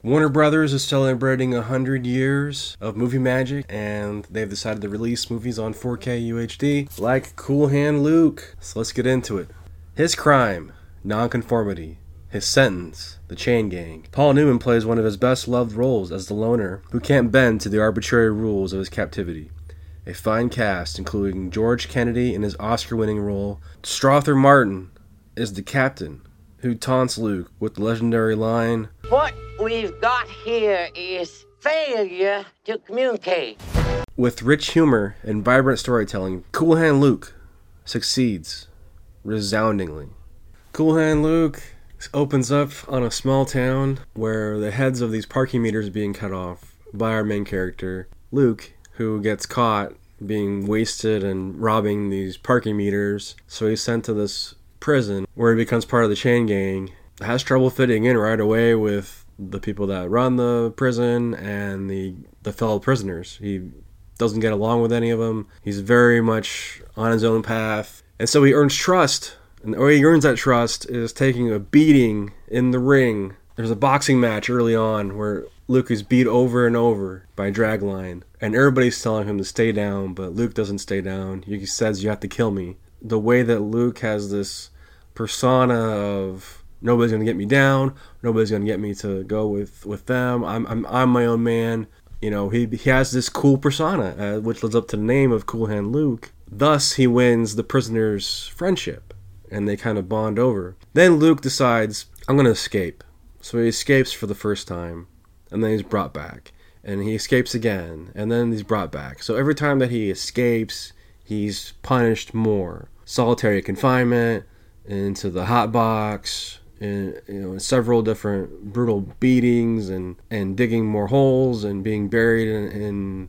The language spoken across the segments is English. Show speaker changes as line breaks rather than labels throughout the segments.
Warner Brothers is celebrating 100 years of movie magic, and they've decided to release movies on 4K UHD, like Cool Hand Luke. So let's get into it. His crime, nonconformity. His sentence, the chain gang. Paul Newman plays one of his best loved roles as the loner who can't bend to the arbitrary rules of his captivity. A fine cast, including George Kennedy in his Oscar-winning role. Strother Martin is the captain, who taunts Luke with the legendary line,
"What we've got here is failure to communicate."
With rich humor and vibrant storytelling, Cool Hand Luke succeeds resoundingly. Cool Hand Luke opens up on a small town where the heads of these parking meters are being cut off by our main character, Luke, who gets caught being wasted and robbing these parking meters. So he's sent to this prison where he becomes part of the chain gang. Has trouble fitting in right away with the people that run the prison and the fellow prisoners. He doesn't get along with any of them. He's very much on his own path. And so he earns trust. And the way he earns that trust is taking a beating in the ring. There's a boxing match early on where Luke is beat over and over by Dragline. And everybody's telling him to stay down, but Luke doesn't stay down. He says, "You have to kill me." The way that Luke has this persona of nobody's gonna get me down, nobody's gonna get me to go with them. I'm my own man. You know, he has this cool persona, which lives up to the name of Cool Hand Luke. Thus, he wins the prisoner's friendship, and they kind of bond over. Then Luke decides, I'm gonna escape. So he escapes for the first time, and then he's brought back, and he escapes again, and then he's brought back. So every time that he escapes, he's punished more. Solitary confinement, into the hot box, in several different brutal beatings, and digging more holes and being buried in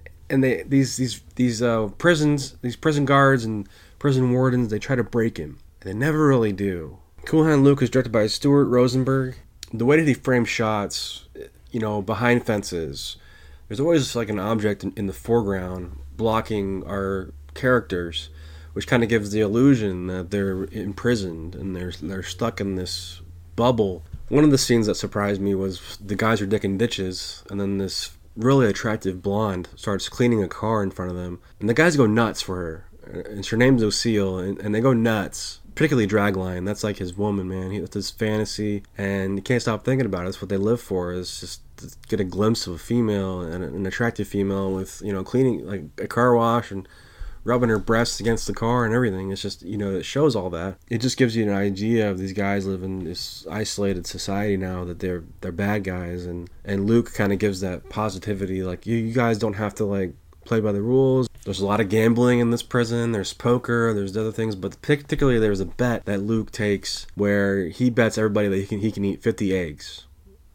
these prisons, these prison guards and prison wardens, they try to break him. They never really do. Cool Hand Luke is directed by Stuart Rosenberg. The way that he frames shots, behind fences, there's always like an object in the foreground blocking our characters, which kind of gives the illusion that they're imprisoned and they're stuck in this bubble. One of the scenes that surprised me was the guys are digging ditches, and then this really attractive blonde starts cleaning a car in front of them, and the guys go nuts for her. And her name's Lucille, and they go nuts. Particularly Dragline, that's like his woman, man. That's his fantasy, and he can't stop thinking about it. That's what they live for, is just to get a glimpse of a female, and an attractive female with, cleaning, like a car wash, and rubbing her breasts against the car and everything. It's just, it shows all that. It just gives you an idea of these guys live in this isolated society now, that they're bad guys, and Luke kind of gives that positivity, like, you guys don't have to, like, play by the rules. There's a lot of gambling in this prison. There's poker. There's other things, but particularly there's a bet that Luke takes where he bets everybody that he can eat 50 eggs,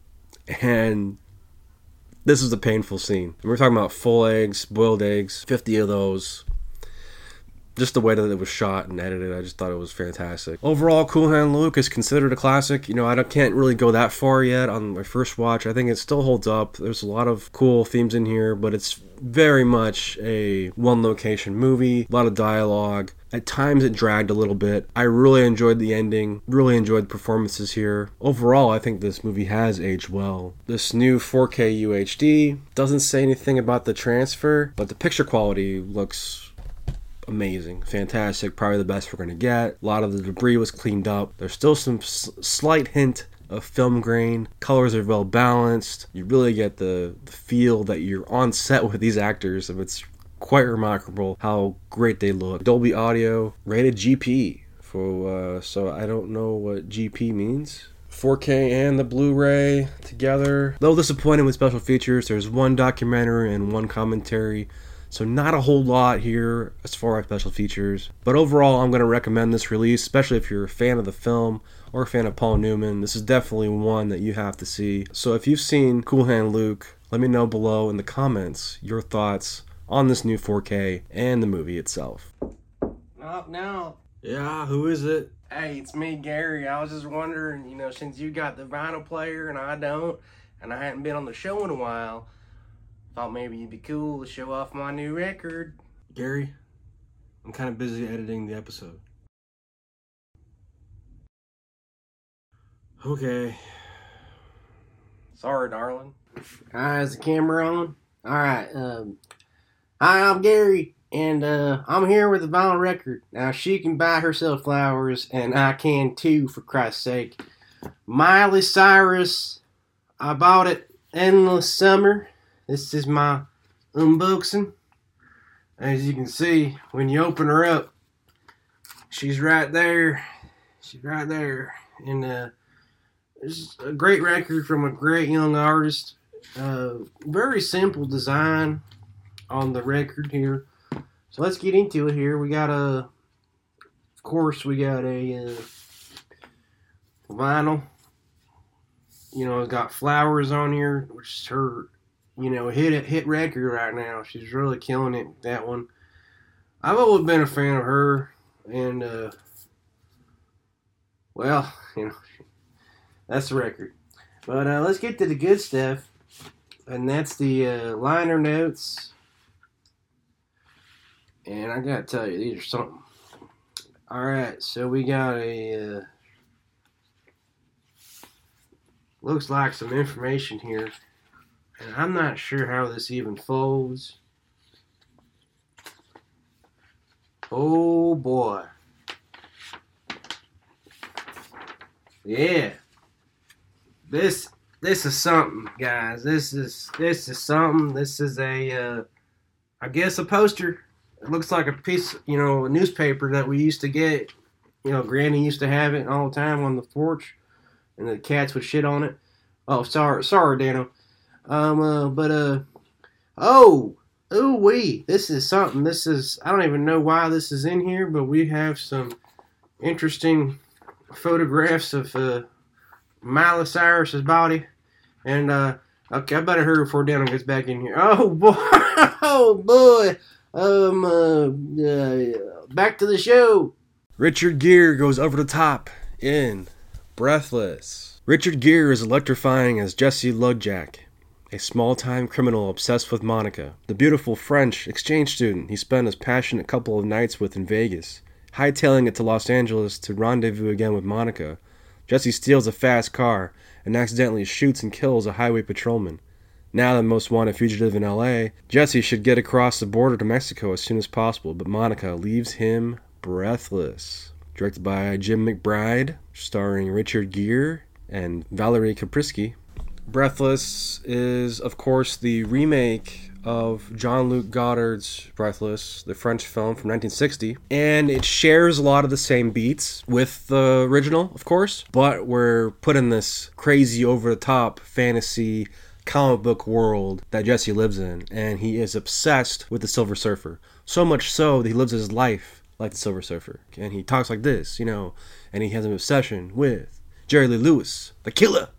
and this is a painful scene. We're talking about full eggs, boiled eggs, 50 of those. Just the way that it was shot and edited, I just thought it was fantastic. Overall, Cool Hand Luke is considered a classic. I can't really go that far yet on my first watch. I think it still holds up. There's a lot of cool themes in here, but it's very much a one-location movie. A lot of dialogue. At times it dragged a little bit. I really enjoyed the ending. Really enjoyed the performances here. Overall, I think this movie has aged well. This new 4K UHD doesn't say anything about the transfer, but the picture quality looks amazing, fantastic, probably the best we're going to get. A lot of the debris was cleaned up. There's still some slight hint of film grain. Colors are well balanced. You really get the feel that you're on set with these actors, and it's quite remarkable how great they look. Dolby Audio, rated GP, so I don't know what GP means. 4K and the Blu-ray together. Though disappointed with special features, there's one documentary and one commentary, so not a whole lot here as far as special features. But overall, I'm going to recommend this release, especially if you're a fan of the film or a fan of Paul Newman. This is definitely one that you have to see. So if you've seen Cool Hand Luke, let me know below in the comments your thoughts on this new 4K and the movie itself.
No.
Yeah, who is it?
Hey, it's me, Gary. I was just wondering, since you got the vinyl player and I don't, and I hadn't been on the show in a while, thought maybe you'd be cool to show off my new record.
Gary, I'm kind of busy editing the episode. Okay.
Sorry, darling.
Alright, is the camera on? Alright, hi, I'm Gary, and I'm here with a vinyl record. Now, she can buy herself flowers, and I can too, for Christ's sake. Miley Cyrus, I bought it Endless Summer. This is my unboxing. As you can see, when you open her up, she's right there. She's right there. And it's a great record from a great young artist. Very simple design on the record here. So let's get into it here. We got of course, we got a vinyl. You know, it's got Flowers on here, which is her, you know, hit record right now. She's really killing it with that one. I've always been a fan of her, and well, you know, that's the record. But let's get to the good stuff, and that's the liner notes. And I gotta tell you, these are something. Alright, so we got a looks like some information here, and I'm not sure how this even folds. Oh boy. Yeah. This is something, guys. This is something. This is a I guess a poster. It looks like a piece, you know, a newspaper that we used to get. You know, Granny used to have it all the time on the porch, and the cats would shit on it. Oh, sorry, Dano. This is something. This is, I don't even know why this is in here, but we have some interesting photographs of Miley Cyrus's body. And okay, I better hurry before Dano gets back in here. Oh boy, oh boy. Back to the show.
Richard Gere goes over the top in Breathless. Richard Gere is electrifying as Jesse Ludjak, a small-time criminal obsessed with Monica, the beautiful French exchange student he spent his passionate couple of nights with in Vegas. Hightailing it to Los Angeles to rendezvous again with Monica, Jesse steals a fast car and accidentally shoots and kills a highway patrolman. Now the most wanted fugitive in LA, Jesse should get across the border to Mexico as soon as possible, but Monica leaves him breathless. Directed by Jim McBride, starring Richard Gere and Valerie Kaprisky. Breathless is, of course, the remake of Jean-Luc Godard's Breathless, the French film from 1960. And it shares a lot of the same beats with the original, of course, but we're put in this crazy, over-the-top fantasy comic book world that Jesse lives in, and he is obsessed with the Silver Surfer. So much so that he lives his life like the Silver Surfer. And he talks like this, you know, and he has an obsession with Jerry Lee Lewis, the killer.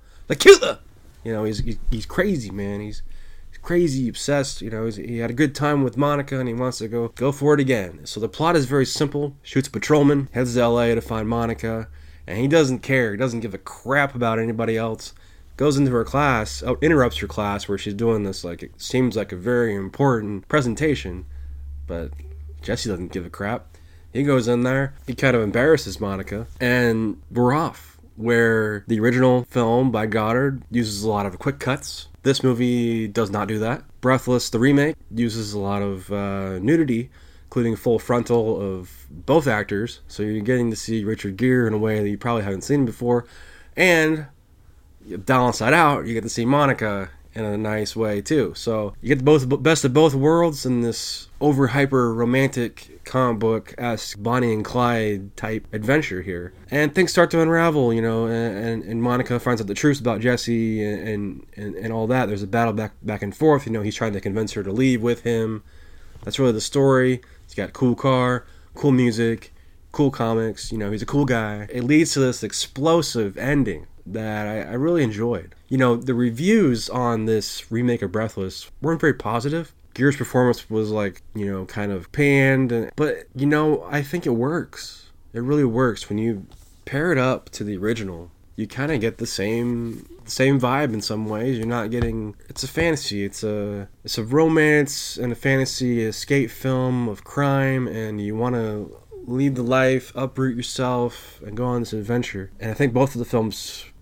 You know, he's crazy, man. He's crazy, obsessed. You know, he had a good time with Monica, and he wants to go for it again. So the plot is very simple. Shoots a patrolman, heads to LA to find Monica, and he doesn't care. He doesn't give a crap about anybody else. Goes into her class, interrupts her class where she's doing this, like, it seems like a very important presentation, but Jesse doesn't give a crap. He goes in there, he kind of embarrasses Monica, and we're off. Where the original film by Godard uses a lot of quick cuts. This movie does not do that. Breathless, the remake, uses a lot of nudity, including full frontal of both actors, so you're getting to see Richard Gere in a way that you probably haven't seen before, and down side out, you get to see Monica in a nice way too. So you get the best of both worlds in this over hyper romantic comic book-esque Bonnie and Clyde type adventure here. And things start to unravel, you know, and Monica finds out the truth about Jesse and all that. There's a battle back and forth, you know, he's trying to convince her to leave with him. That's really the story. He's got a cool car, cool music, cool comics, you know, he's a cool guy. It leads to this explosive ending that I really enjoyed. You know, the reviews on this remake of Breathless weren't very positive. Gere's performance was, like, you know, kind of panned, but, you know, I think it works. It really works. When you pair it up to the original, you kind of get the same vibe in some ways. You're not getting, it's a fantasy, it's a romance and a fantasy escape film of crime, and you want to lead the life, uproot yourself, and go on this adventure. And I think both of the films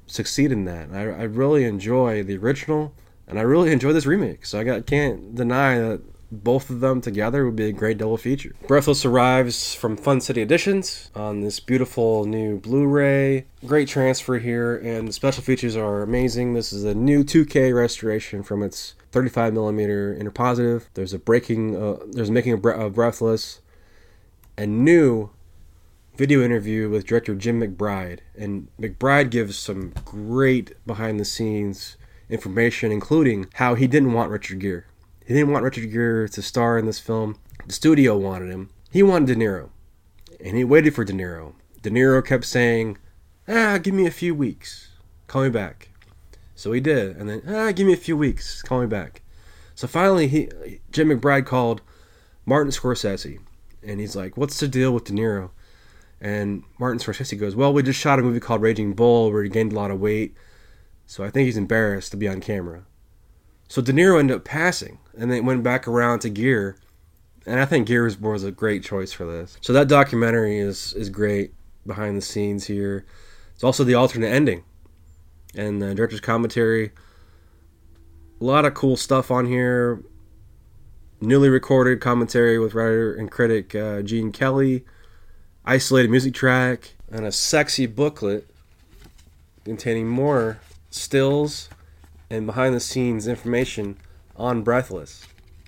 succeed in that. I really enjoy the original, and I really enjoy this remake. So I can't deny that both of them together would be a great double feature. Breathless arrives from Fun City Editions on this beautiful new Blu-ray. Great transfer here, and the special features are amazing. This is a new 2K restoration from its 35mm interpositive. There's making of Breathless, a new video interview with director Jim McBride, and McBride gives some great behind-the-scenes information, including how he didn't want Richard Gere. He didn't want Richard Gere to star in this film. The studio wanted him. He wanted De Niro, and he waited for De Niro. De Niro kept saying, give me a few weeks, call me back. So he did, and then, give me a few weeks, call me back. So finally, Jim McBride called Martin Scorsese, and he's like, what's the deal with De Niro? And Martin Scorsese goes, well, we just shot a movie called Raging Bull where he gained a lot of weight, so I think he's embarrassed to be on camera. So De Niro ended up passing, and then went back around to Gere, and I think Gere was a great choice for this. So that documentary is great behind the scenes here. It's also the alternate ending, and the director's commentary. A lot of cool stuff on here. Newly recorded commentary with writer and critic Gene Kelly, isolated music track, and a sexy booklet containing more stills and behind-the-scenes information on Breathless.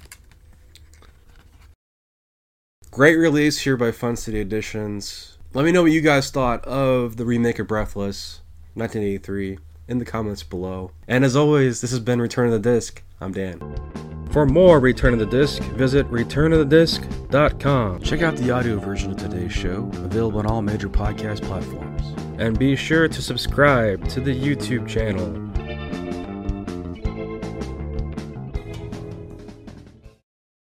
Great release here by Fun City Editions. Let me know what you guys thought of the remake of Breathless, 1983, in the comments below. And as always, this has been Return of the Disc. I'm Dan. For more Return of the Disc, visit returnofthedisc.com. Check out the audio version of today's show, available on all major podcast platforms. And be sure to subscribe to the YouTube channel.